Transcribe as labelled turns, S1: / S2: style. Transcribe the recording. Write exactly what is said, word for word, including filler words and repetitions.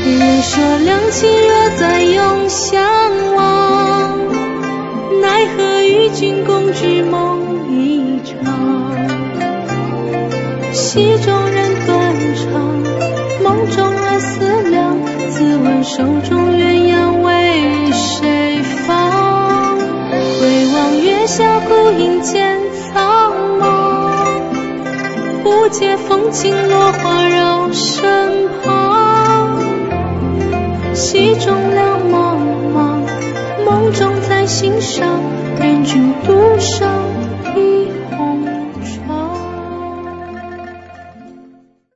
S1: 人人说两情若在永相忘，奈何与君共举梦一场。戏中人断肠，梦中人思量，自问手中鸳鸯为谁放？回望月下孤影渐苍茫，不解风轻落花绕身旁。戏中两茫茫，梦中在心上，任君独上一